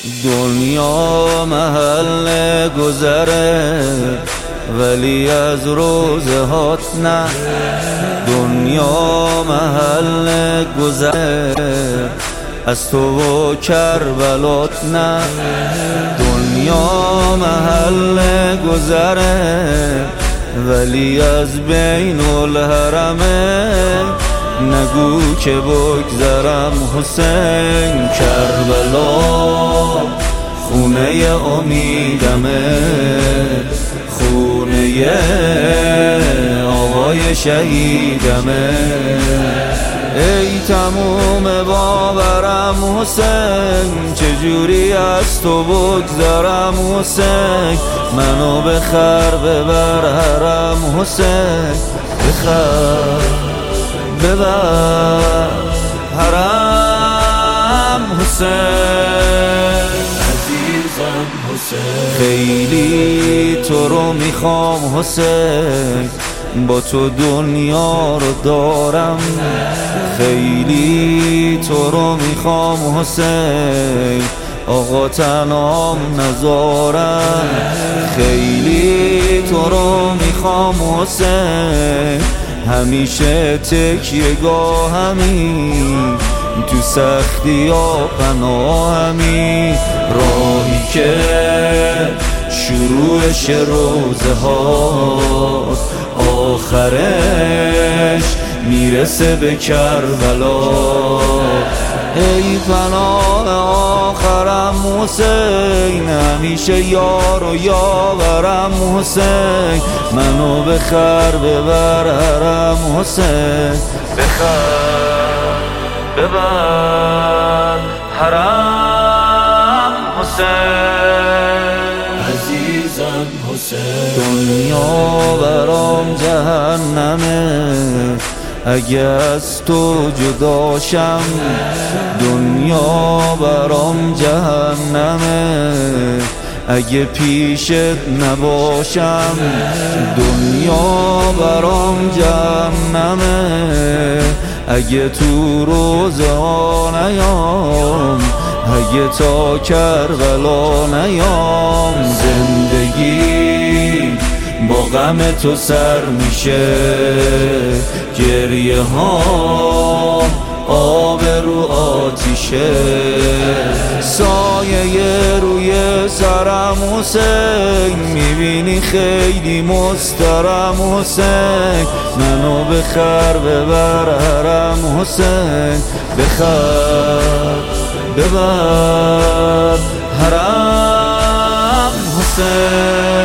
دنیا محل گذره ولی از روزهات نه. دنیا محل گذره از تو و کربلات نه. دنیا محل گذره ولی از بین الحرمه. نگو که بگذرم حسین، کربلا خونه امیدمه، خونه آقای شهیدمه. ای تموم باورم حسین، چجوری از تو بگذرم حسین. منو بخر ببر حرم حسین، بخر ببر حرم حسین. عزیزم حسین، خیلی تو رو میخوام حسین، با تو دنیا رو دارم. خیلی تو رو میخوام حسین، آقا تنام نذارم. خیلی تو رو میخوام حسین، همیشه تکیه گاهمی، تو سختی ها پناهمی. راهی که شروعش روزه ها، آخرش میرسه به کربلا. ای پناه آخرم حسین، همیشه یار و یاورم حسین. منو بخر ببر حرم حسین، بخر ببر حرم حسین. عزیزم حسین، دنیا برام جهنمه اگه از تو جداشم. دنیا برام جهنمه اگه پیشت نباشم. دنیا برام جهنمه اگه تو روزه ها نیام، اگه تا کربلا نیام. زندگی با غم تو سر میشه، گریه ها آب رو آتیشه. سایه روی سرم حسین، میبینی خیلی مسترم حسین. منو بخر ببر حرم حسین، بخر ببر حرم حسین.